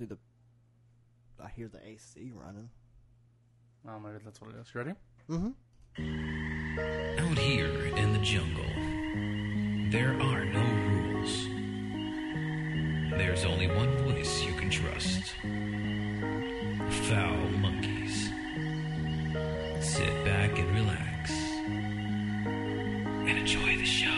to the... I hear the AC running. Oh, maybe that's what it is. You ready? Mm-hmm. Out here in the jungle, there are no rules. There's only one voice you can trust. Foul Monkeys. Sit back and relax. And enjoy the show.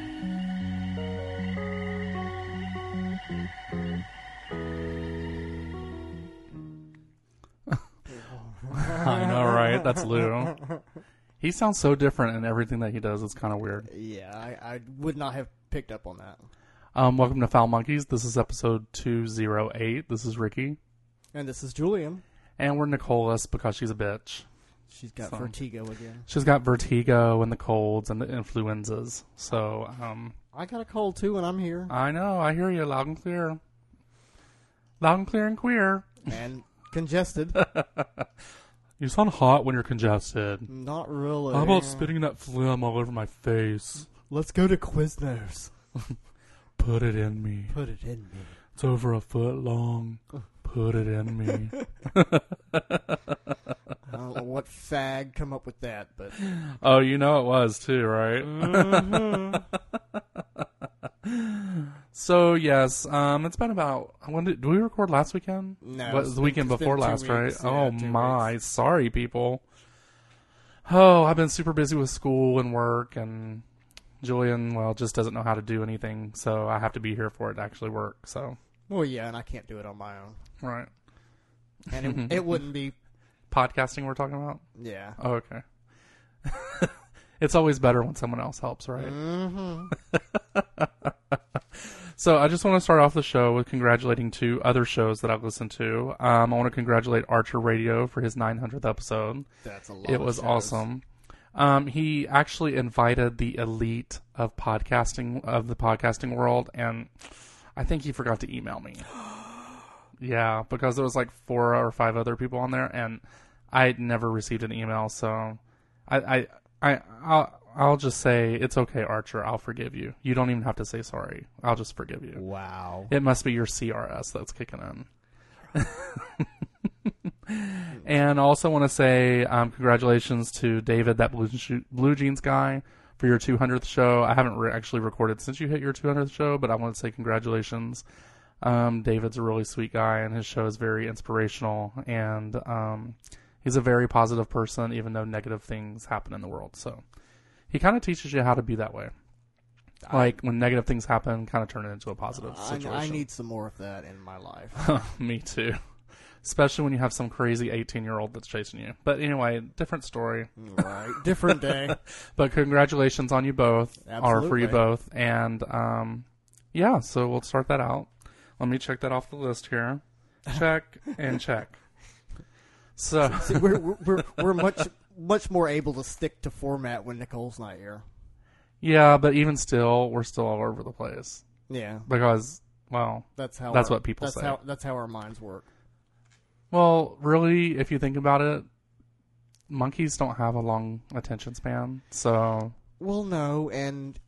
I know, right? That's Lou. He sounds so different in everything that he does. It's kind of weird. Yeah, I would not have picked up on that. Welcome to Foul Monkeys. This is episode 208. This is Ricky. And this is Julian. And we're Nicolas because she's a bitch. She's got vertigo again. She's got vertigo and the colds and the influenzas. So, I got a cold too and I'm here. I know. I hear you loud and clear. Loud and clear and queer. And congested. You sound hot when you're congested. Not really. How about spitting that phlegm all over my face? Let's go to Quiznos. Put it in me. Put it in me. It's over a foot long. Put it in me. I don't know what fag come up with that, but... Oh, you know it was too, right? Mm-hmm. So, yes, it's been about... did we record last weekend? No. What, the weekend before last, weeks. right? Yeah, oh, 2 my. weeks. Sorry, people. Oh, I've been super busy with school and work, and Julian, well, just doesn't know how to do anything, so I have to be here for it to actually work, so... Well, yeah, and I can't do it on my own. Right. And it wouldn't be... Podcasting we're talking about? Yeah. Oh, okay. It's always better when someone else helps, right? Mm-hmm. So I just want to start off the show with congratulating 2 other shows that I've listened to. I want to congratulate Archer Radio for his 900th episode. That's a lot. It was awesome. He actually invited the elite of podcasting, of the podcasting world, and I think he forgot to email me. Yeah, because there was like 4 or 5 other people on there, and I never received an email, so I'll just say, it's okay, Archer, I'll forgive you. You don't even have to say sorry. I'll just forgive you. Wow. It must be your CRS that's kicking in. And I also want to say congratulations to David, that Blue Jeans guy, for your 200th show. I haven't actually recorded since you hit your 200th show, but I want to say congratulations. David's a really sweet guy, and his show is very inspirational, and he's a very positive person, even though negative things happen in the world. So he kind of teaches you how to be that way. Like, when negative things happen, kind of turn it into a positive situation. I need some more of that in my life. Me too. Especially when you have some crazy 18-year-old that's chasing you. But anyway, different story. Right. Different day. But congratulations on you both. Absolutely. Or for you both. And, yeah, so we'll start that out. Let me check that off the list here. Check and check. So See, we're much more able to stick to format when Nicole's not here. yeah, but even still, we're still all over the place Yeah, because, well, that's what people say. That's how our minds work. Well, really, if you think about it, monkeys don't have a long attention span. So, Well, no, and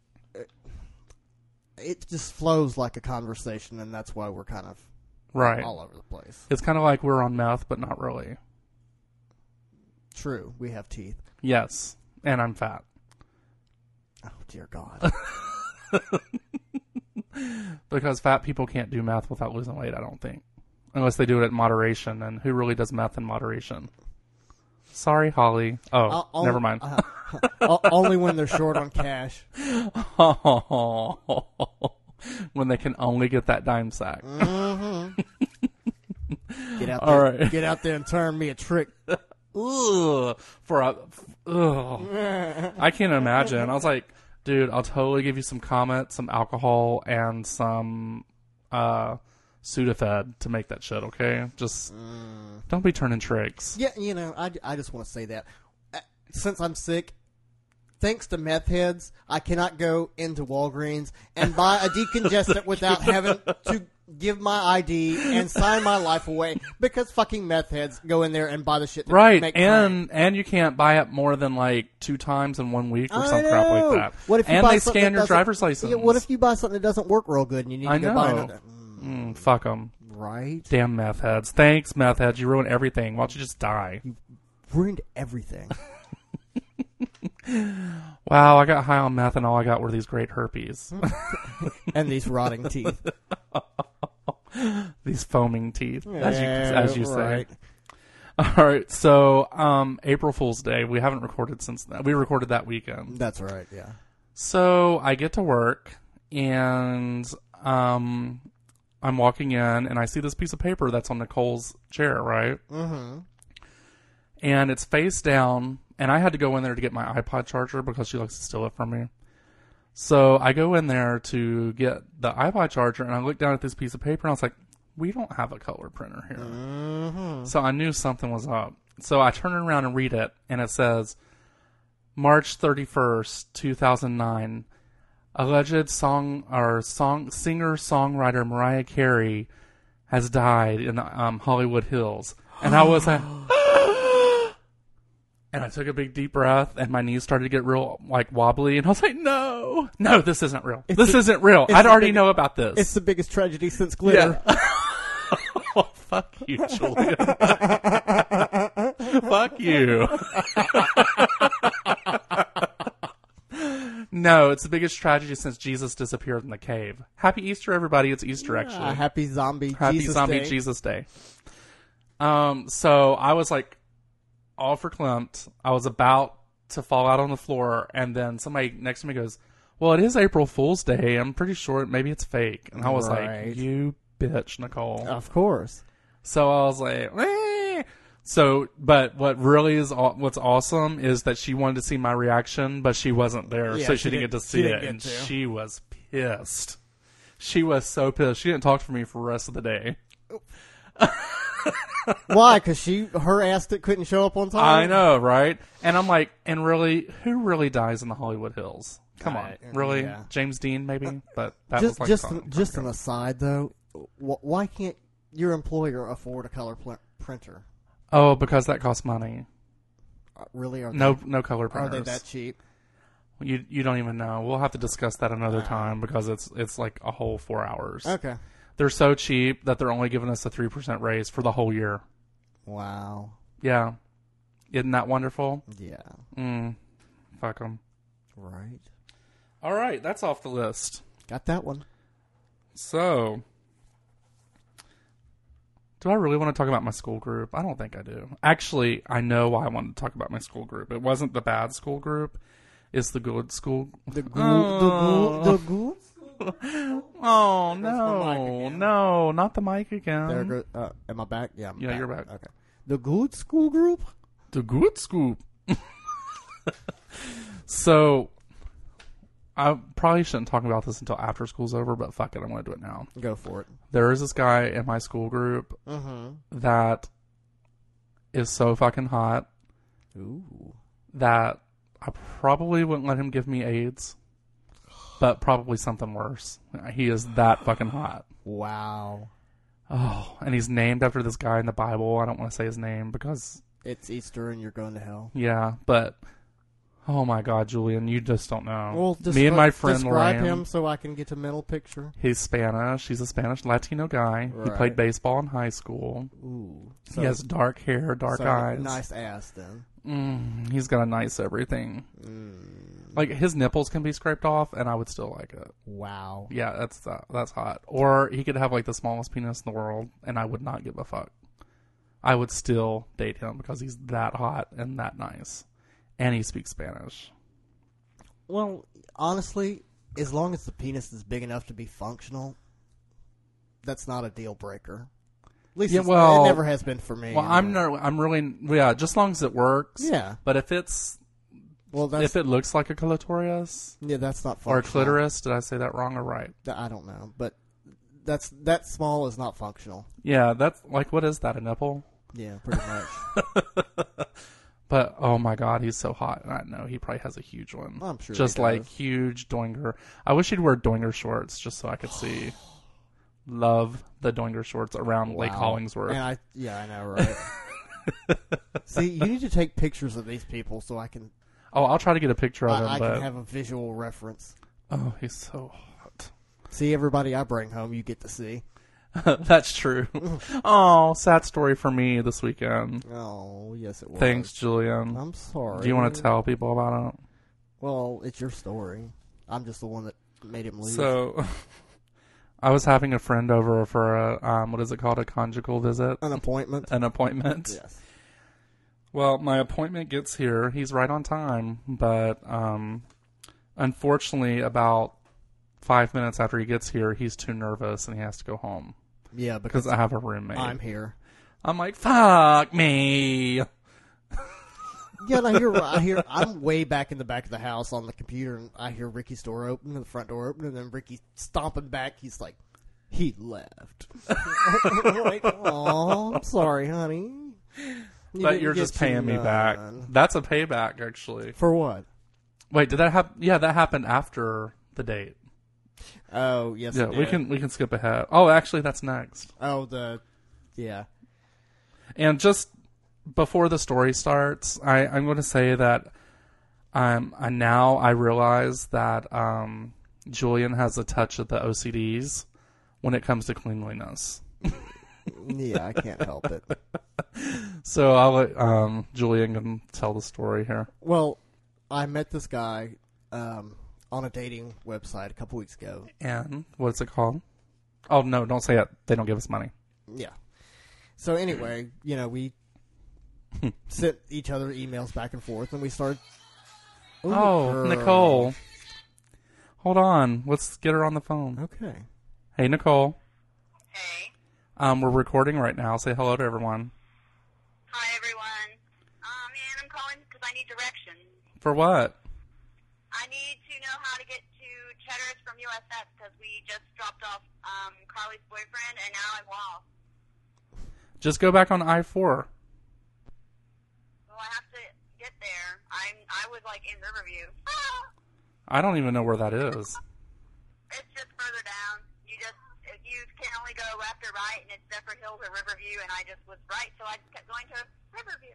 it just flows like a conversation, and that's why we're kind of right, all over the place. it's kind of like we're on meth, but not really. True, we have teeth. Yes, and I'm fat. Oh, dear God. Because fat people can't do meth without losing weight, I don't think. Unless they do it in moderation, and who really does meth in moderation? Sorry, Holly. Oh, never mind. Only when they're short on cash. When they can only get that dime sack. Mm-hmm. Get out All there, right. Get out there and turn me a trick. Ugh, I can't imagine. I was like, dude, I'll totally give you some Comet, some alcohol, and some Sudafed to make that shit, okay? Just don't be turning tricks. Yeah, I just want to say that. Since I'm sick, thanks to meth heads, I cannot go into Walgreens and buy a decongestant without having to give my ID and sign my life away because fucking meth heads go in there and buy the shit that Right, make and you can't buy it more than like 2 times in 1 week or some crap like that. What if you and buy they something scan that your doesn't- driver's license. Yeah, what if you buy something that doesn't work real good and you need to go buy another? Fuck them. Right? Damn meth heads. Thanks, meth heads. You ruined everything. Why don't you just die? Ruined everything. Wow, I got high on meth and all I got were these great herpes. And these rotting teeth. These foaming teeth, as you say. Right. All right, so April Fool's Day. We haven't recorded since then. We recorded that weekend. That's right, yeah. So I get to work, and I'm walking in, and I see this piece of paper that's on Nicole's chair, right? Mm-hmm. And it's face down, and I had to go in there to get my iPod charger because she likes to steal it from me. So I go in there to get the iPod charger, and I look down at this piece of paper, and I was like, we don't have a color printer here. Mm-hmm. So I knew something was up. So I turn around and read it, and it says, March 31st, 2009, alleged singer-songwriter Mariah Carey has died in Hollywood Hills. And I was like, and I took a big deep breath, and my knees started to get real wobbly, and I was like, no, this isn't real. This isn't real. I'd already know about this. It's the biggest tragedy since glitter. Yeah. Oh, fuck you, Julian. Fuck you. No, it's the biggest tragedy since Jesus disappeared in the cave. Happy Easter, everybody. It's Easter, actually. Happy zombie Jesus Day. So I was like all verklempt. I was about to fall out on the floor, and then somebody next to me goes, well, it is April Fool's Day. I'm pretty sure maybe it's fake. And I was like, you bitch, Nicole. Of course. So I was like, eh. So, but what really is what's awesome is that she wanted to see my reaction, but she wasn't there, Yeah, so she didn't get to see it, and she was pissed. She was so pissed. She didn't talk to me for the rest of the day. Why? Because her ass that couldn't show up on time? I know, right? And I'm like, and really, who really dies in the Hollywood Hills? Come on, really? Yeah. James Dean, maybe? But that just, was like just an aside, though. Why can't your employer afford a color printer? Oh, because that costs money. Really? No color Are printers. they that cheap? You don't even know. We'll have to discuss that another time because it's like a whole 4 hours. Okay. They're so cheap that they're only giving us a 3% raise for the whole year. Wow. Yeah. Isn't that wonderful? Yeah. Fuck them. Right. All right, that's off the list. Got that one. So, do I really want to talk about my school group? I don't think I do. Actually, I know why I wanted to talk about my school group. It wasn't the bad school group. It's the good school. The good? Oh, no, not the mic again. There goes, am I back? Yeah, Yeah, you're back. Okay. The good school group? The good school. So, I probably shouldn't talk about this until after school's over, but fuck it, I'm going to do it now. Go for it. There is this guy in my school group that is so fucking hot that I probably wouldn't let him give me AIDS, but probably something worse. He is that fucking hot. Wow. Oh, and he's named after this guy in the Bible. I don't want to say his name because it's Easter and you're going to hell. Yeah, but oh my God, Julian, you just don't know. Well, me and my friend describe Lorraine, him so I can get a mental picture. He's Spanish. He's a Spanish Latino guy. Right. He played baseball in high school. Ooh. He has dark hair, dark eyes. Nice ass then. He's got a nice everything. Like his nipples can be scraped off, and I would still like it. Wow. Yeah, that's hot. Or he could have like the smallest penis in the world, and I would not give a fuck. I would still date him because he's that hot and that nice, and he speaks Spanish. Well, honestly, as long as the penis is big enough to be functional, that's not a deal breaker. At least it never has been for me. Well, I'm really just as long as it works. Yeah. But if it looks like a clitoris, that's not functional. Or a clitoris, did I say that wrong or right? I don't know, but that small is not functional. Yeah, that's like, what is that, a nipple? Yeah, pretty much. But oh my God, he's so hot. And I know he probably has a huge one. I'm sure. Just he like does. huge doinger. I wish he'd wear doinger shorts just so I could see. Love the doinger shorts around Lake Hollingsworth. And I know, right? See, you need to take pictures of these people so I can. Oh, I'll try to get a picture of him. I can have a visual reference. Oh, he's so hot. See, everybody I bring home, you get to see. That's true. Oh, sad story for me this weekend. Oh, yes, it was. Thanks, Julian. I'm sorry. Do you want to tell people about it? Well, it's your story. I'm just the one that made him leave. So, I was having a friend over for a, what is it called? A conjugal visit? An appointment? An appointment. Yes. Well, my appointment gets here. He's right on time, but unfortunately, about 5 minutes after he gets here, he's too nervous and he has to go home. Yeah, Because I have a roommate. I'm here. I'm like, fuck me. Yeah, and I hear, I'm way back in the back of the house on the computer, and I hear Ricky's door open, and the front door open, and then Ricky stomping back. He's like, he left. I'm like, oh, I'm sorry, honey. But you're just paying me back. That's a payback, actually. For what? Wait, did that happen? Yeah, that happened after the date. Oh, yes. Yeah, it we did. can skip ahead. Oh, actually, that's next. Oh, yeah. And just before the story starts, I'm going to say that now I realize that Julian has a touch of the OCDs when it comes to cleanliness. Yeah, I can't help it. So I'll let Julian can tell the story here. Well, I met this guy on a dating website a couple weeks ago. And what's it called? Oh, no, don't say it. They don't give us money. Yeah. So anyway, we sent each other emails back and forth, and we started... Oh, Nicole. Hold on. Let's get her on the phone. Okay. Hey, Nicole. Hey. We're recording right now. Say hello to everyone. Hi, everyone. Man, I'm calling because I need directions. For what? I need to know how to get to Cheddar's from USS because we just dropped off Carly's boyfriend, and now I'm lost. Just go back on I-4. Well, I have to get there. I was like in Riverview. I don't even know where that is. It's just further down. You can only go left or right, and it's Zephyr Hills or Riverview, and I just was right, so I just kept going to Riverview.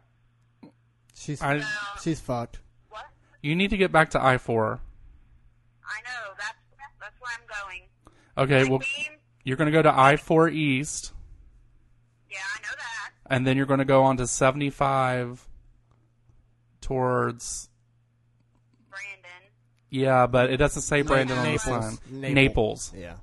She's fucked. What? You need to get back to I-4. I know. That's where I'm going. Okay, well, Queen? you're going to go to I-4 East, Yeah, I know that. and then you're going to go on to 75 towards... Brandon. Yeah, but it doesn't say Brandon on the Naples. sign. Naples. Yeah.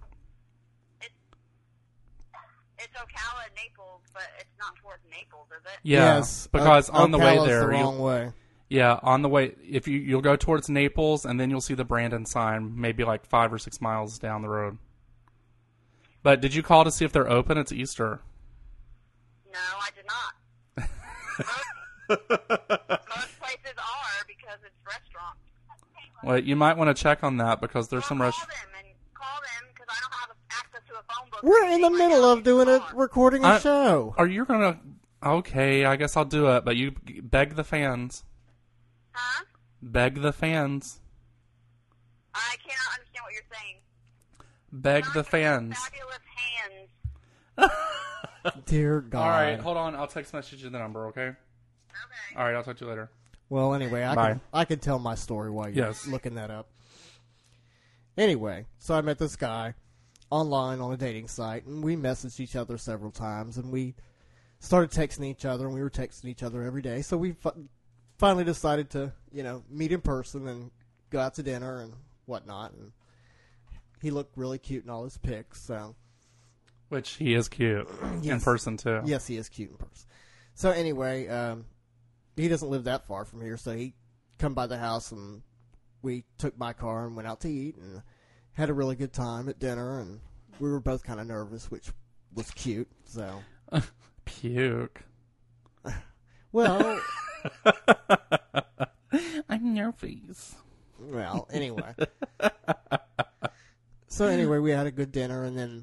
It's Ocala and Naples, but it's not towards Naples, is it? Yeah, Yes. because on the way Ocala's there... the wrong way. Yeah, on the way, if you'll go towards Naples, and then you'll see the Brandon sign, maybe like 5 or 6 miles down the road. But did you call to see if they're open? It's Easter. No, I did not. Most places are because it's restaurants. Well, you might want to check on that because there's some Call restaurants. them because I don't have access to a phone book. We're in the middle of recording a show. Are you going to... Okay, I guess I'll do it, but you beg the fans. Huh? Beg the fans. I cannot understand what you're saying. Beg the fans. Fabulous hands. Dear God. All right, hold on. I'll text message you the number, okay? Okay. All right, I'll talk to you later. Well, anyway, Bye. I can tell my story while you're Yes. looking that up. Anyway, so I met this guy online on a dating site, and we messaged each other several times, and we started texting each other, and we were texting each other every day. So we finally decided to, meet in person and go out to dinner and whatnot. And he looked really cute in all his pics. So Which he is cute in Yes. person, too. yes, he is cute in person. So anyway, he doesn't live that far from here, so he come by the house, and we took my car and went out to eat and had a really good time at dinner. And we were both kind of nervous, which was cute. So. Puke. Well, I'm nervous. anyway. So anyway, we had a good dinner, and then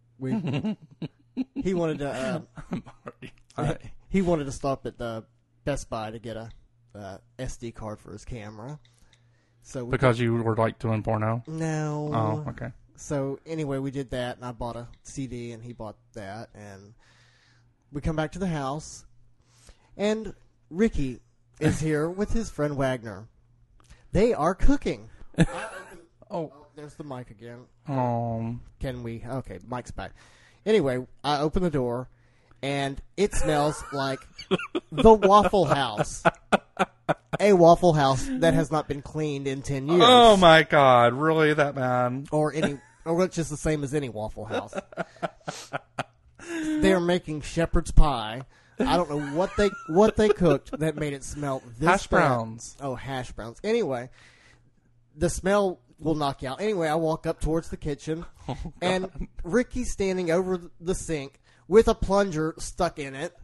he wanted to he wanted to stop at the Best Buy to get a SD card for his camera. So Because you were like doing porno? no. Oh, okay. So anyway, we did that, and I bought a CD, and he bought that, and we come back to the house, and Ricky is here with his friend Wagner. They are cooking. Oh. There's the mic again. Oh. Can we? Okay, mic's back. Anyway, I open the door, and it smells like the Waffle House. A Waffle House that has not been cleaned in 10 years. Oh my God! Really, that man? Or which is the same as any Waffle House. They're making shepherd's pie. I don't know what they cooked that made it smell this Hash bad. browns. Oh, hash browns. Anyway, the smell will knock you out. Anyway, I walk up towards the kitchen, and Ricky's standing over the sink with a plunger stuck in it.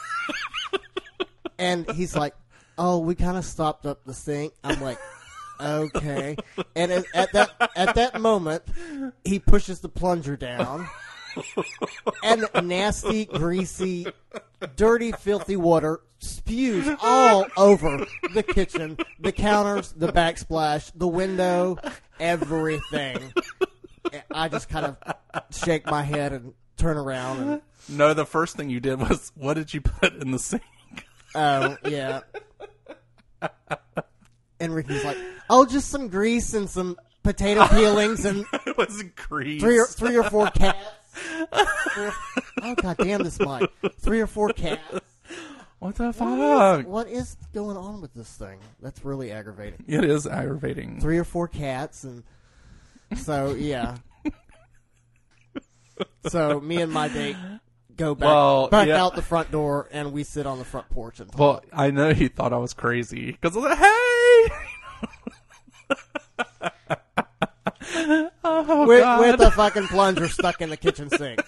And he's like, "Oh, we kind of stopped up the sink." I'm like, "Okay." And at that moment, he pushes the plunger down, and nasty, greasy, dirty, filthy water spews all over the kitchen, the counters, the backsplash, the window, everything. I just kind of shake my head and turn around. And, No, the first thing you did was, what did you put in the sink? oh, yeah. And Ricky's like, "Oh, just some grease and some potato peelings and It was grease. three or four cats." Oh, God damn this mic. 3 or 4 cats. What the fuck? What is going on with this thing? That's really aggravating. It is aggravating. 3 or 4 cats, and so, yeah. So, me and my date go back yeah. out the front door, and we sit on the front porch and talk. Well, I know he thought I was crazy because I was like, "Hey!" Oh, with a fucking plunger stuck in the kitchen sink.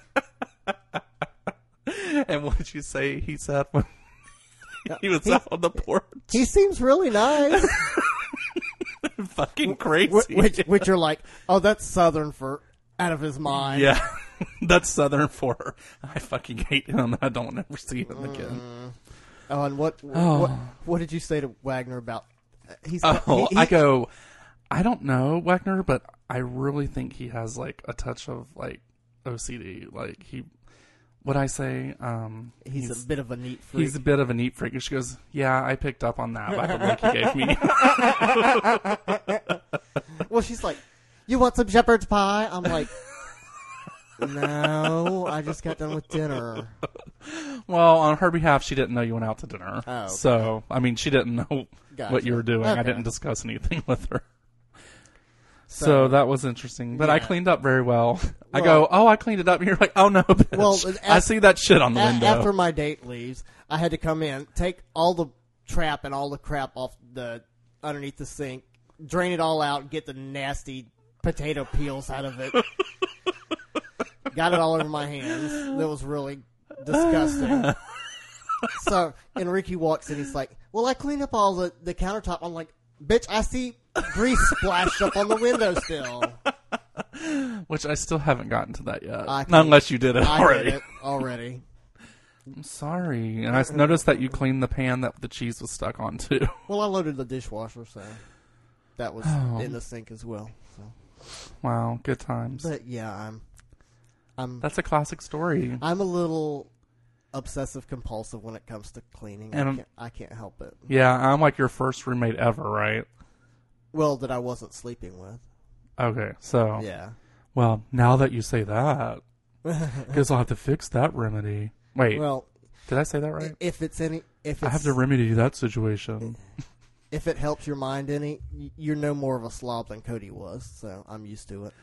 And what did you say he said when he was out on the porch? He seems really nice. Fucking crazy. Which are like, "Oh, that's Southern for out of his mind." Yeah. That's Southern for I fucking hate him. I don't ever see him again. Oh, and what did you say to Wagner about? I go, I don't know Wagner, but I really think he has like a touch of like OCD. Like what I say, he's a bit of a neat freak. He's a bit of a neat freak. And she goes, "Yeah, I picked up on that by the look he gave me." Well, she's like, "You want some shepherd's pie?" I'm like, "No, I just got done with dinner." Well, on her behalf, she didn't know you went out to dinner. Oh, okay. So, I mean, she didn't know Gotcha. what you were doing. Okay. I didn't discuss anything with her. So that was interesting. But I yeah. cleaned up very well. I go, "Oh, I cleaned it up." And you're like, "Oh, no, bitch. Well, I see that shit on the window." After my date leaves, I had to come in, take all the trap and all the crap off underneath the sink, drain it all out, and get the nasty potato peels out of it. Got it all over my hands. That was really disgusting. So, Enrique walks in. He's like, "Well, I cleaned up all the countertop." I'm like, "Bitch, I see grease splashed up on the window still." Which I still haven't gotten to that yet. I Not unless you did it I already. did it already. I'm sorry. And I noticed that you cleaned the pan that the cheese was stuck on, too. Well, I loaded the dishwasher, so that was in the sink as well. So. Wow, good times. But yeah, That's a classic story. I'm a little obsessive compulsive when it comes to cleaning. And I can't help it. Yeah, I'm like your first roommate ever, right? Well, that I wasn't sleeping with. Okay, so Yeah. well, now that you say that, guess I'll have to fix that remedy. Wait, Well, did I say that right? if I have to remedy that situation. if it helps your mind any, you're no more of a slob than Cody was, so I'm used to it.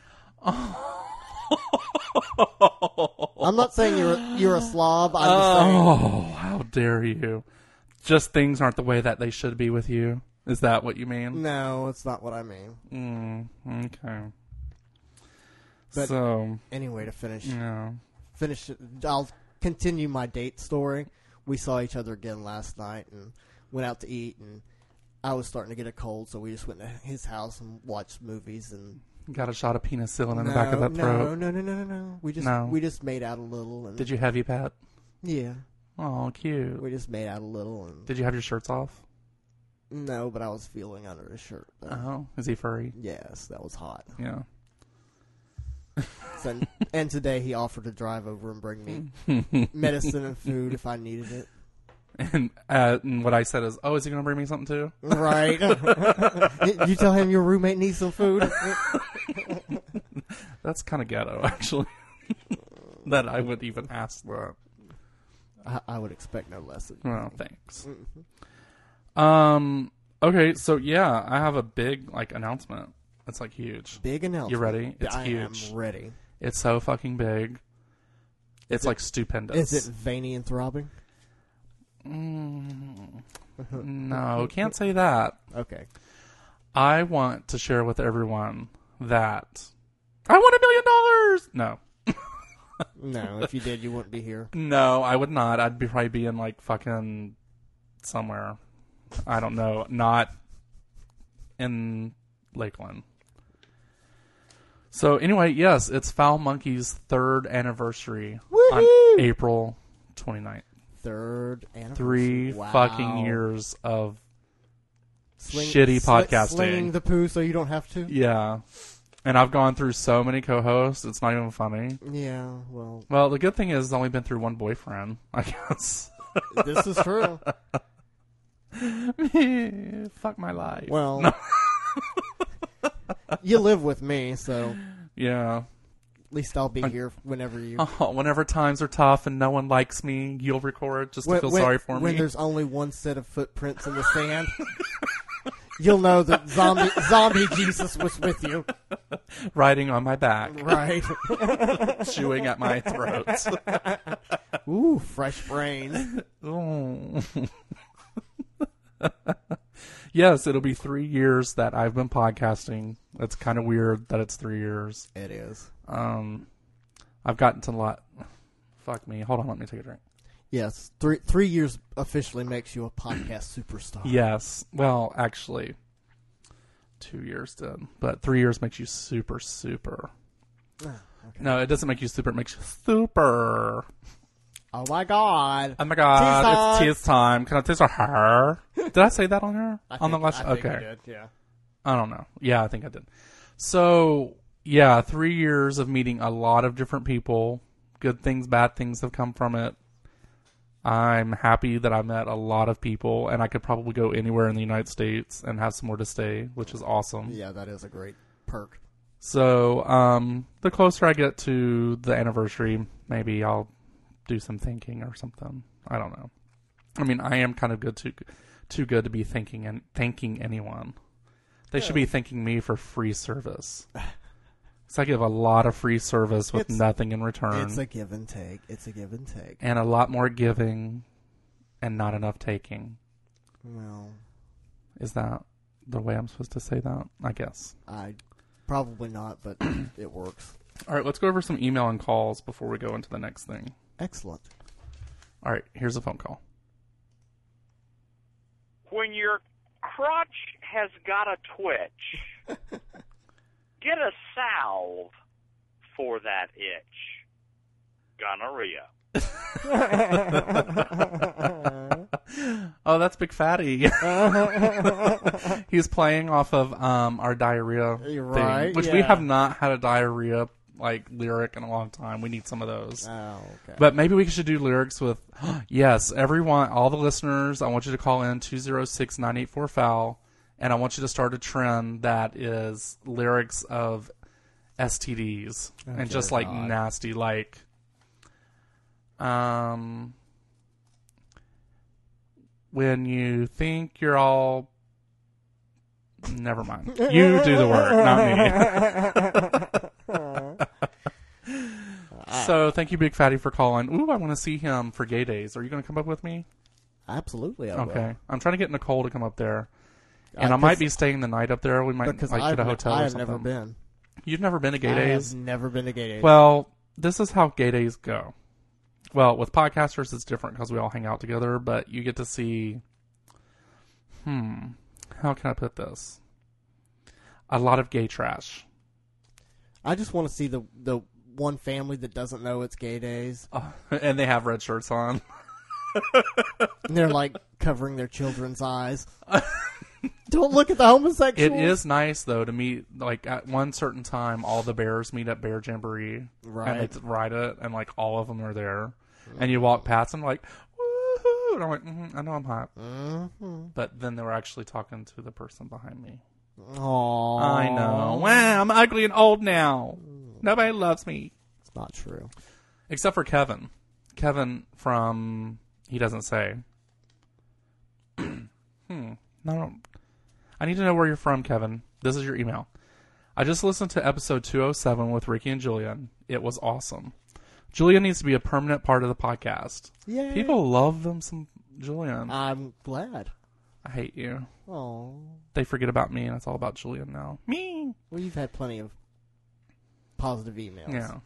I'm not saying you're a slob. I'm just saying. Oh, how dare you! Just things aren't the way that they should be with you. Is that what you mean? No, it's not what I mean. Okay. But so anyway, to finish it, I'll continue my date story. We saw each other again last night and went out to eat, and I was starting to get a cold, so we just went to his house and watched movies and got a shot of penicillin in the back of that throat. No. We just made out a little. And Did you heavy pat? Yeah. Oh, cute. We just made out a little. And Did you have your shirts off? No, but I was feeling under his shirt. Though. Oh, is he furry? Yes, that was hot. Yeah. So, and today he offered to drive over and bring me medicine and food if I needed it. And what I said is, "Oh, is he going to bring me something too?" Right. You tell him your roommate needs some food. That's kind of ghetto, actually. that I would even ask that. I would expect no less. Well, thanks. Okay, so yeah, I have a big announcement. It's huge. Big announcement. You ready? It's huge. I am ready. It's so fucking big. It's stupendous. Is it veiny and throbbing? No, can't say that. Okay. I want to share with everyone that I won $1 million. No. No, if you did, you wouldn't be here. No, I would not. I'd probably be in fucking somewhere. I don't know. Not in Lakeland. So anyway, yes, it's Foul Monkey's 3rd anniversary on April 29th. 3rd anniversary. 3 fucking years of shitty podcasting. Slinging the poo so you don't have to? Yeah. And I've gone through so many co-hosts, it's not even funny. Yeah, well... Well, the good thing is I've only been through one boyfriend, I guess. This is true. Fuck my life. Well... No. You live with me, so... Yeah. At least I'll be here whenever you... Whenever times are tough and no one likes me, you'll record just to feel sorry for me. When there's only one set of footprints in the sand... You'll know that zombie Jesus was with you. Riding on my back. Right. Chewing at my throat. Ooh, fresh brains. Oh. Yes, it'll be 3 years that I've been podcasting. It's kind of weird that it's 3 years. It is. I've gotten to a lot. Fuck me. Hold on, let me take a drink. Yes, 3 years officially makes you a podcast superstar. Yes. Well, actually, 2 years did. But 3 years makes you super, super. Okay. No, it doesn't make you super. It makes you super. Oh, my God. Oh, my God. It's tease time. Can I taste her? Did I say that on her? I on the last? think Okay. you did, yeah. I don't know. Yeah, I think I did. So, yeah, 3 years of meeting a lot of different people. Good things, bad things have come from it. I'm happy that I met a lot of people, and I could probably go anywhere in the United States and have somewhere to stay, which is awesome. Yeah, that is a great perk. So, the closer I get to the anniversary, maybe I'll do some thinking or something. I don't know. I mean, I am kind of too good to be thanking anyone. They should be thanking me for free service. So I give a lot of free service with nothing in return. It's a give and take. And a lot more giving and not enough taking. Well. Is that the way I'm supposed to say that? I guess. Probably not, but it works. All right, let's go over some email and calls before we go into the next thing. Excellent. All right, here's a phone call. When your crotch has got a twitch, get a salve for that itch. Gonorrhea. Oh, that's Big Fatty. He's playing off of our diarrhea thing, which we have not had a diarrhea lyric in a long time. We need some of those. Oh, okay. But maybe we should do lyrics with yes, everyone, all the listeners, I want you to call in 206-984-FOUL, and I want you to start a trend that is lyrics of STDs and just nasty when you think you're all... Never mind. You do the work, not me. So, thank you, Big Fatty, for calling. Ooh, I want to see him for Gay Days. Are you going to come up with me? Absolutely, I will. Okay. I'm trying to get Nicole to come up there. And I might be staying the night up there. We might get a hotel or something. I've never been. You've never been to Gay Days? I have never been to Gay Days. Well, this is how Gay Days go. Well, with podcasters, it's different because we all hang out together, but you get to see... How can I put this? A lot of gay trash. I just want to see the one family that doesn't know it's Gay Days. And they have red shirts on. And they're covering their children's eyes. Don't look at the homosexuals. It is nice, though, to meet, at one certain time, all the bears meet at Bear Jamboree. Right. And they ride it, and, all of them are there. And you walk past them, woohoo! And I'm like, I know I'm hot. Mm-hmm. But then they were actually talking to the person behind me. Aww. I know. Wow, I'm ugly and old now. Nobody loves me. It's not true. Except for Kevin. Kevin from... He doesn't say. No. I need to know where you're from, Kevin. This is your email. I just listened to episode 207 with Ricky and Julian. It was awesome. Julian needs to be a permanent part of the podcast. Yay. People love them some Julian. I'm glad. I hate you. Oh. They forget about me, and it's all about Julian now. Me. Well, you've had plenty of positive emails. Yeah.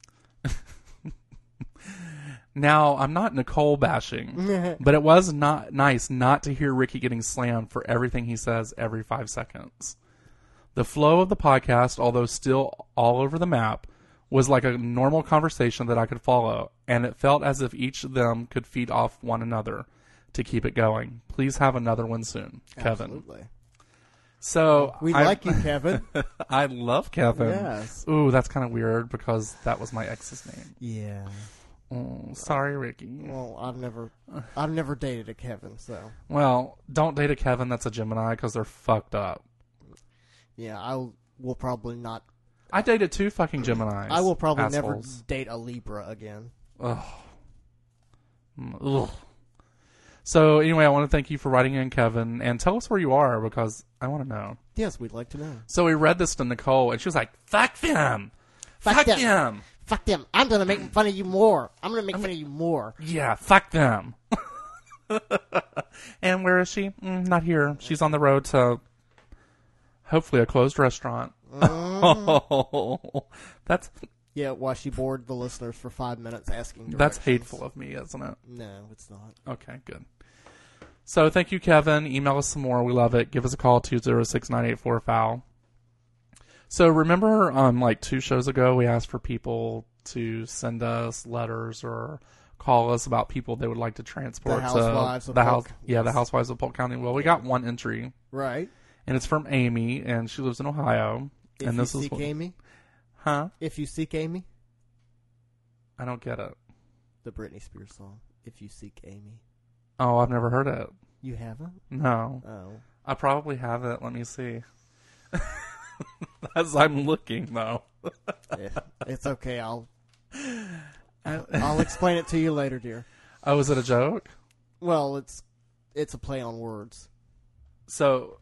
Now, I'm not Nicole bashing, but it was not nice not to hear Ricky getting slammed for everything he says every 5 seconds. The flow of the podcast, although still all over the map, was like a normal conversation that I could follow, and it felt as if each of them could feed off one another to keep it going. Please have another one soon, Kevin. Absolutely. So We like you, Kevin. I love Kevin. Yes. Ooh, that's kind of weird because that was my ex's name. Yeah. Oh, sorry, Ricky. Well, I've never dated a Kevin, so Well, don't date a Kevin that's a Gemini because they're fucked up. yeah, I will probably not. I dated 2 fucking Geminis. I will probably never assholes. date a Libra again. Ugh. Ugh. So anyway, I want to thank you for writing in, Kevin, and tell us where you are because I want to know. Yes, we'd like to know. So we read this to Nicole, and she was like, "Fuck them, Fuck them. them, Fuck them! I'm gonna make fun of you more. I'm gonna make fun of you more. yeah, fuck them." And where is she? Not here. She's on the road to hopefully a closed restaurant. That's Yeah, while she bored the listeners for 5 minutes asking directions. that's hateful of me, isn't it? No, it's not. Okay, good. So thank you, Kevin. Email us some more. We love it. Give us a call, 206-984-FOUL. So remember, like 2 shows ago, we asked for people to send us letters or call us about people they would like to transport The Housewives to of the Polk. Yeah, the Housewives of Polk County. Well, we got one entry, Right. and it's from Amy, and she lives in Ohio. If and you this is seek what, Amy, huh? if you seek Amy, I don't get it. the Britney Spears song. If you seek Amy, Oh, I've never heard it. you haven't. No, Oh, I probably have it. Let me see. As I'm looking, though. yeah. It's okay. I'll explain it to you later, dear. Oh, is it a joke? Well, it's a play on words So,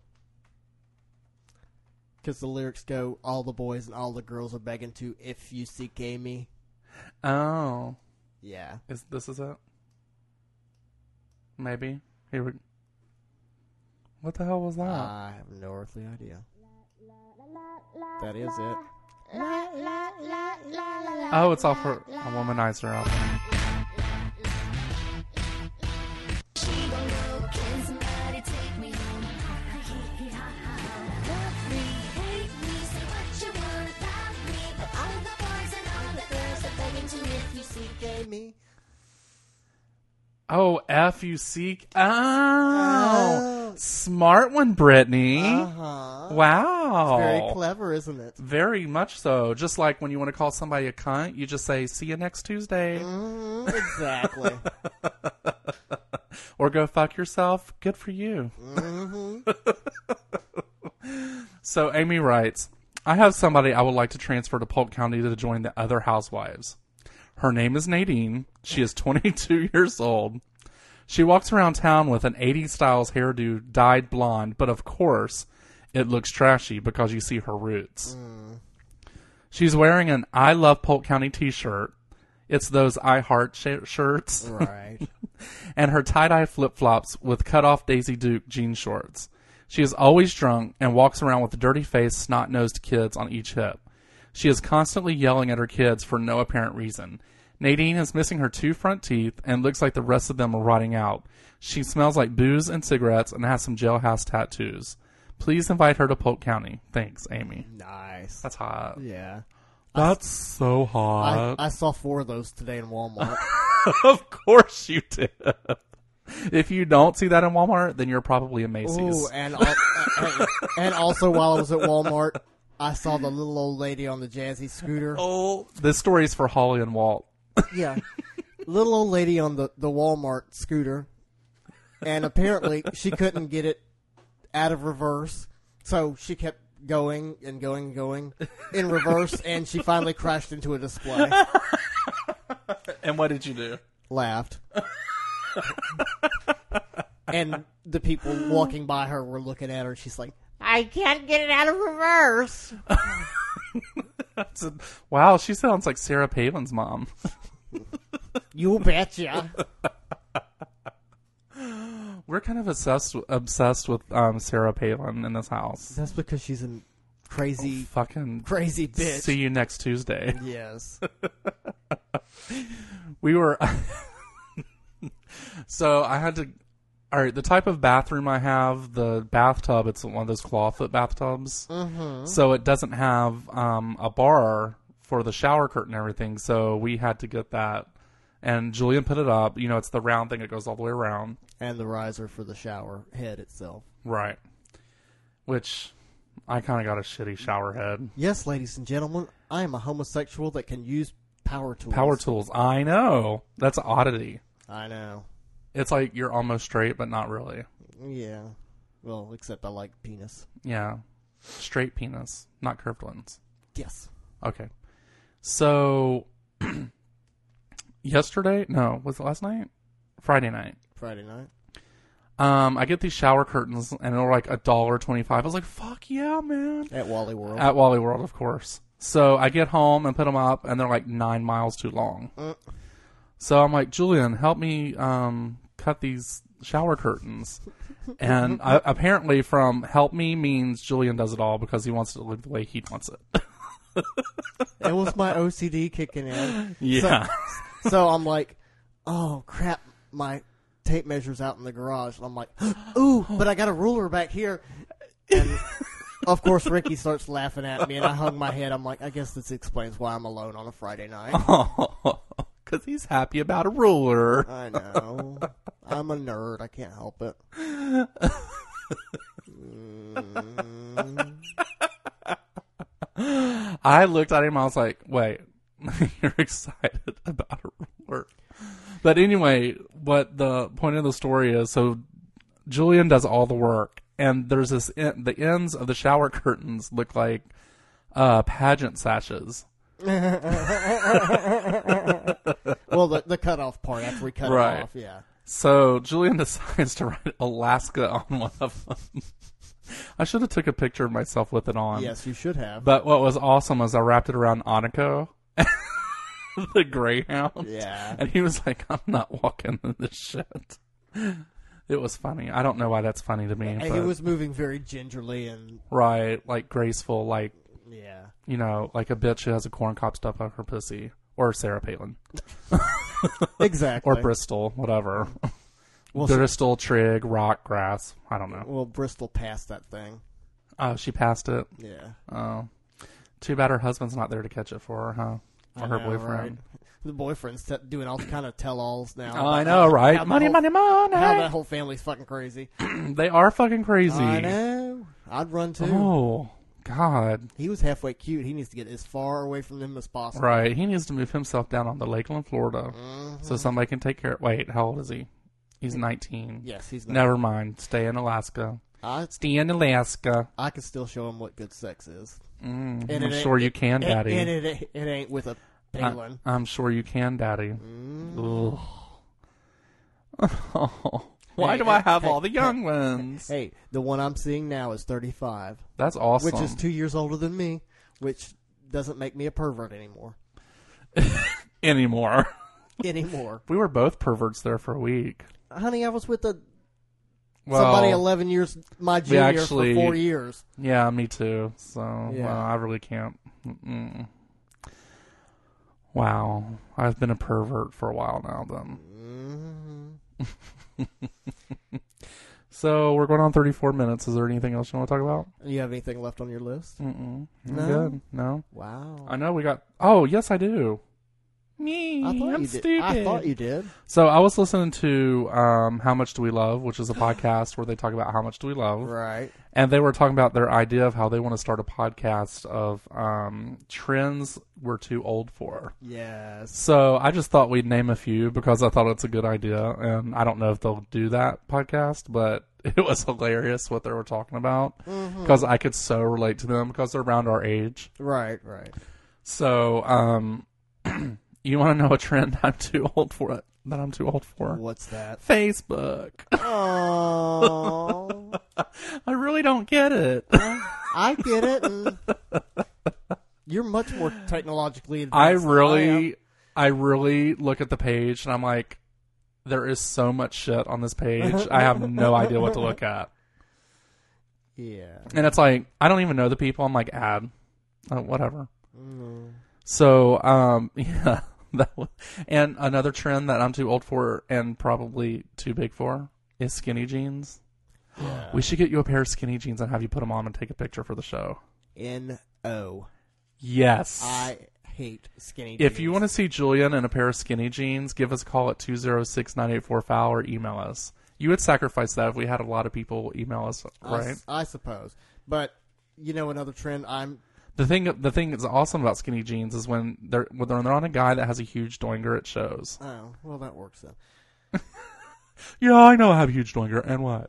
because the lyrics go, "All the boys and all the girls are begging to if you seek Amy." oh, Yeah. this is it? Maybe. Here we. What the hell was that? I have no earthly idea. That is it. Oh, it's off her a Womanizer album. Oh, F you seek. Oh, smart one, Brittany. Uh-huh. Wow. Very clever, isn't it? Very much so. Just like when you want to call somebody a cunt, you just say, "See you next Tuesday." Exactly. Or go fuck yourself. Good for you. So Amy writes, I have somebody I would like to transfer to Polk County to join the other housewives. Her name is Nadine. She is 22 years old. She walks around town with an 80s styles hairdo dyed blonde, but of course it looks trashy because you see her roots. She's wearing an I Love Polk County t-shirt. It's those I Heart shirts. Right. And her tie-dye flip-flops with cut-off Daisy Duke jean shorts. She is always drunk and walks around with dirty-faced, snot-nosed kids on each hip. She is constantly yelling at her kids for no apparent reason. Nadine is missing her 2 front teeth and looks like the rest of them are rotting out. She smells like booze and cigarettes and has some jailhouse tattoos. Please invite her to Polk County. Thanks, Amy. Nice. That's hot. Yeah. That's so hot. I saw 4 of those today in Walmart. Of course you did. If you don't see that in Walmart, then you're probably a Macy's. Ooh, and also while I was at Walmart, I saw the little old lady on the jazzy scooter. Oh, this story is for Holly and Walt. Yeah. Little old lady on the Walmart scooter. And apparently she couldn't get it out of reverse. So she kept going and going and going in reverse. And she finally crashed into a display. And what did you do? Laughed. And the people walking by her were looking at her. She's like, I can't get it out of reverse. Wow, she sounds like Sarah Palin's mom. You betcha. We're kind of obsessed with Sarah Palin in this house. That's because she's a crazy bitch. See you next Tuesday. Yes. We were... So I had to... All right, the type of bathroom I have, the bathtub, it's one of those clawfoot bathtubs. Mm-hmm. So it doesn't have a bar for the shower curtain and everything, so we had to get that. And Julian put it up. You know, it's the round thing that goes all the way around. And the riser for the shower head itself. Right. Which, I kind of got a shitty shower head. Yes, ladies and gentlemen, I am a homosexual that can use power tools. Power tools. I know. That's an oddity. I know. It's like you're almost straight, but not really. Yeah. Well, except I like penis. Yeah. Straight penis, not curved ones. Yes. Okay. So, yesterday? No, was it last night? Friday night. Friday night. I get these shower curtains, and they're like $1.25. I was like, fuck yeah, man. At Wally World. At Wally World, of course. So I get home and put them up, and they're like 9 miles too long. So I'm like, Julian, help me cut these shower curtains. And apparently from help me means Julian does it all because he wants to live the way he wants it. It was my OCD kicking in. Yeah. So I'm like, oh, crap, my tape measure's out in the garage. And I'm like, ooh, but I got a ruler back here. And, of course, Ricky starts laughing at me, and I hung my head. I'm like, I guess this explains why I'm alone on a Friday night. Because he's happy about a ruler. I know. I'm a nerd. I can't help it. I looked at him. I was like, wait, you're excited about a ruler. But anyway, what the point of the story is, so Julian does all the work. And there's the ends of the shower curtains look like pageant sashes. Well, the cutoff part after we cut it off, yeah. So Julian decides to write Alaska on one of them. I should have took a picture of myself with it on. Yes, you should have. But what was awesome was I wrapped it around Aniko, the greyhound. Yeah. And he was like, I'm not walking in this shit. It was funny. I don't know why that's funny to me. And but, he was moving very gingerly and... Right, like graceful, like... Yeah. You know, like a bitch who has a corn cob stuff up her pussy. Or Sarah Palin. Exactly. Or Bristol, whatever. Well, Bristol, Trig, Rock, Grass. I don't know. Well, Bristol passed that thing. Oh, she passed it? Yeah. Oh. Too bad her husband's not there to catch it for her, huh? Or her boyfriend. Right? The boyfriend's doing all kind of tell-alls now. Oh, I know, right? Money. How that whole family's fucking crazy. They are fucking crazy. I know. I'd run too. Oh, God. He was halfway cute. He needs to get as far away from them as possible. Right. He needs to move himself down on the Lakeland, Florida, so somebody can take care of... Wait, how old is he? He's 19. Yes, he's 19. Never mind. Stay in Alaska. Stay in Alaska. I can still show him what good sex is. And I'm sure you can, Daddy. And it ain't with a Palin. I'm sure you can, Daddy. Why do I have all the young ones? Hey, the one I'm seeing now is 35. That's awesome. Which is 2 years older than me, which doesn't make me a pervert anymore. Anymore. We were both perverts there for a week. Honey, I was with somebody 11 years my junior for 4 years. Yeah, me too. So, yeah. Well, I really can't. Wow. I've been a pervert for a while now, then. So, we're going on 34 minutes. Is there anything else you want to talk about? You have anything left on your list? No. Good. No. Wow. I know we got... Oh, yes, I do. Me. I'm stupid. I thought you did. So I was listening to How Much Do We Love, which is a podcast where they talk about how much do we love. Right. And they were talking about their idea of how they want to start a podcast of trends we're too old for. Yes. So I just thought we'd name a few because I thought it's a good idea. And I don't know if they'll do that podcast, but it was hilarious what they were talking about because I could so relate to them because they're around our age. Right. So, You want to know a trend I'm too old for? That I'm too old for? What's that? Facebook. Oh, I really don't get it. I get it. And you're much more technologically advanced. I really look at the page and I'm like, there is so much shit on this page. I have no idea what to look at. Yeah. And it's like, I don't even know the people. I'm like, add. Whatever. Mm. So, yeah. And another trend that I'm too old for and probably too big for is skinny jeans. Yeah. We should get you a pair of skinny jeans and have you put them on and take a picture for the show. N-O. Yes. I hate skinny jeans. If you want to see Julian in a pair of skinny jeans, give us a call at 206-984-FOUL or email us. You would sacrifice that if we had a lot of people email us, right? I suppose. But, you know, another trend The thing that's awesome about skinny jeans is when they're on a guy that has a huge doinger at shows. Oh, well, that works then. Yeah, I know I have a huge doinger, and what?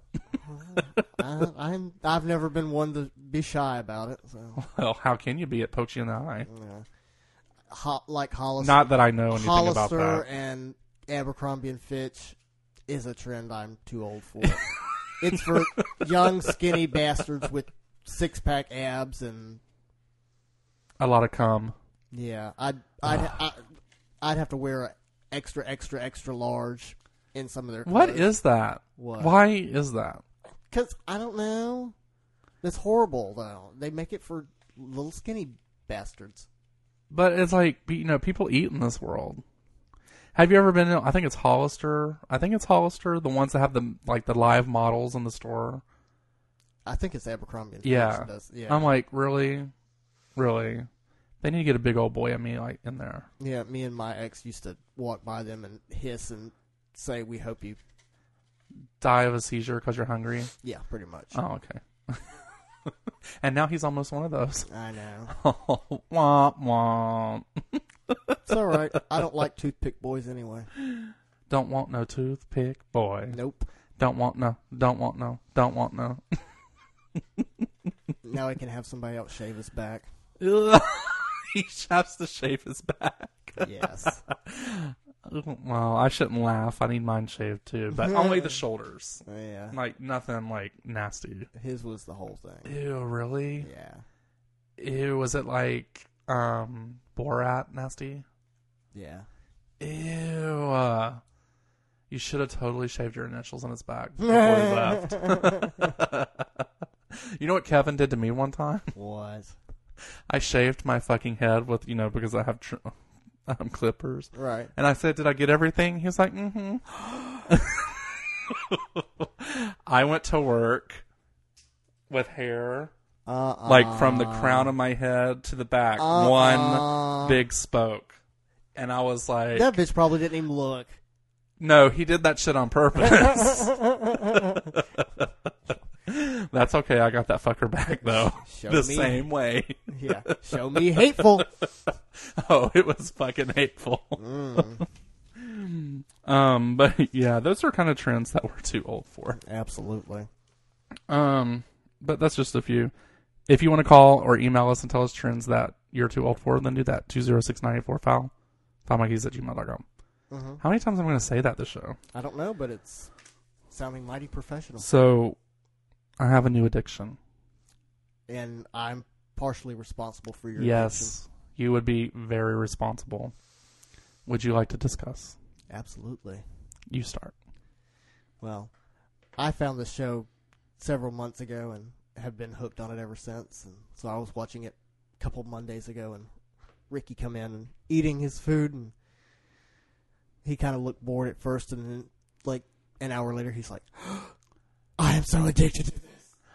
I've never been one to be shy about it. So, Well, how can you be? It pokes you in the eye. like Hollister. Not that I know anything about Hollister that. and Abercrombie and Fitch is a trend I'm too old for. It's for young, skinny bastards with six-pack abs and A lot of cum. yeah. I'd have to wear a extra large in some of their clothes. What is that? What? Why is that? Because I don't know. That's horrible, though. They make it for little skinny bastards. But it's like, you know, people eat in this world. Have you ever been in, I think it's Hollister. The ones that have the live models in the store. I think it's Abercrombie and Fitch Yeah. that does. Yeah. I'm like, really? Really? They need to get a big old boy of me like in there. Yeah, me and my ex used to walk by them and hiss and say, "We hope you." Die of a seizure because you're hungry? Yeah, pretty much. Oh, okay. And now he's almost one of those. I know. Womp womp. It's all right. I don't like toothpick boys anyway. Don't want no toothpick boy. Nope. Don't want no. Don't want no. Don't want no. Now I can have somebody else shave his back. He has to shave his back. Yes. Well, I shouldn't laugh. I need mine shaved too, but only the shoulders. Yeah. Like nothing like nasty. His was the whole thing. Ew, really? Yeah. Ew, was it like Borat nasty? Yeah. Ew. You should have totally shaved your initials on his back before he left. You know what Kevin did to me one time? What? I shaved my fucking head with, because I have clippers. Right. And I said, did I get everything? He was like, mm-hmm. I went to work with hair, like from the crown of my head to the back, one big spoke. And I was like... That bitch probably didn't even look. No, he did that shit on purpose. That's okay. I got that fucker back, though. Same way. Yeah. Show me hateful. Oh, it was fucking hateful. But yeah, those are kind of trends that we're too old for. Absolutely. But that's just a few. If you want to call or email us and tell us trends that you're too old for, then do that. 206-984-FOUL. FOULMonkeys@gmail.com. Mm-hmm. How many times am I going to say that this show? I don't know, but it's sounding mighty professional. So, I have a new addiction. And I'm partially responsible for your Yes, you would be very responsible. Would you like to discuss? Absolutely. You start. Well, I found this show several months ago and have been hooked on it ever since. And so I was watching it a couple Mondays ago, and Ricky come in and eating his food, and he kind of looked bored at first, and then like an hour later he's like, I am so addicted to this.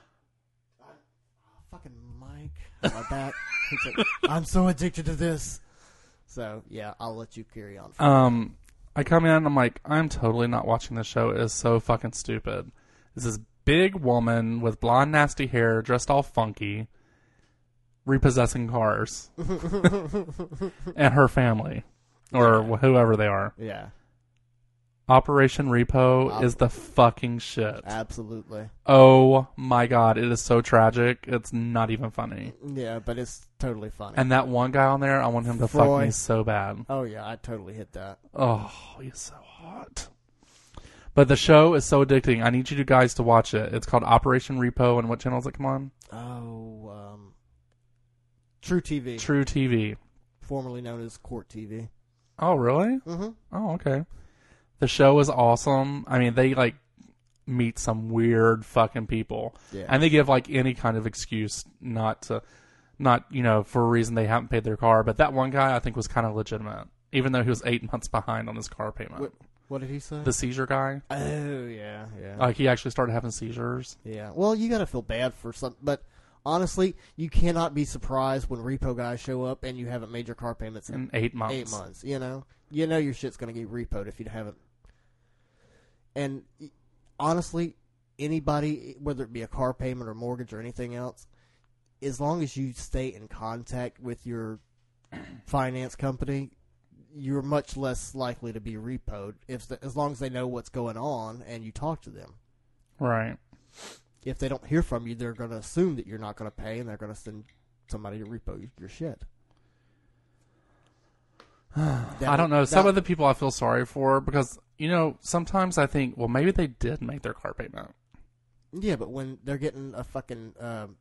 Fucking Mike on my back. He's like, I'm so addicted to this. So yeah, I'll let you carry on. I come in, I'm like, I'm totally not watching this show. It is so fucking stupid. This is big woman with blonde nasty hair, dressed all funky, repossessing cars. And her family. Or whoever they are. Yeah. Operation Repo is the fucking shit. Absolutely. Oh my god, it is so tragic. It's not even funny. Yeah, but it's totally funny. And that one guy on there, I want him to fuck Froy. me so bad. Oh yeah, I totally hit that. Oh, he's so hot. But the show is so addicting. I need you guys to watch it. It's called Operation Repo, and what channel does it come on? Oh, True TV, True TV. formerly known as Court TV. Oh, really? Mm-hmm. Oh, okay. The show is awesome. I mean, they like meet some weird fucking people, Yeah. and they give like any kind of excuse not for a reason they haven't paid their car. But that one guy I think was kind of legitimate, even though he was 8 months behind on his car payment. What did he say? The seizure guy, Oh yeah. like he actually started having seizures. Yeah. Well, you got to feel bad for some, but honestly, you cannot be surprised when repo guys show up and you haven't made your car payments In 8 months. 8 months. You know your shit's gonna get repoed if you haven't. And honestly, anybody, whether it be a car payment or mortgage or anything else, as long as you stay in contact with your finance company, you're much less likely to be repoed as long as they know what's going on and you talk to them. Right. If they don't hear from you, they're going to assume that you're not going to pay, and they're going to send somebody to repo your shit. I don't know. Some of the people I feel sorry for because, sometimes I think, well, maybe they did make their car payment. Yeah, but when they're getting a fucking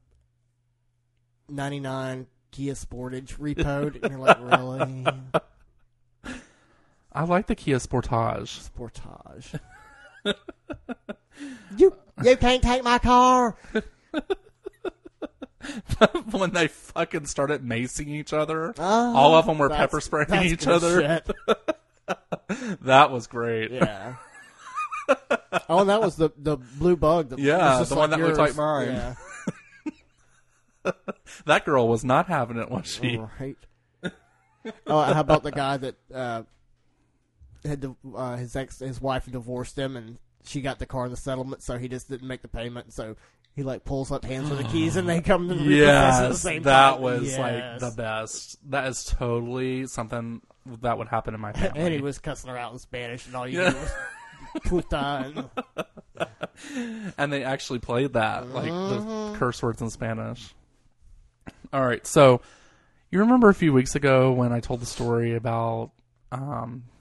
99 Kia Sportage repoed, and you're like, really? I like the Kia Sportage. Sportage. You can't take my car. When they fucking started macing each other, Oh, all of them were that's- pepper spraying that's each good other. shit. That was great. Yeah. Oh, and that was the blue bug. That Yeah, was just the one that looked yours. like mine. Yeah. That girl was not having it, was she? Right. Oh, how about the guy that had his wife divorced him, and she got the car in the settlement, so he just didn't make the payment. So he pulls up, hands her the keys, and they come to the repossess at the Yes, same that time. was Yes. like the best. That is totally something that would happen in my family. And he was cussing her out in Spanish, and all you Yeah. knew was puta. And they actually played that, like Mm-hmm. the curse words in Spanish. All right, so you remember a few weeks ago when I told the story about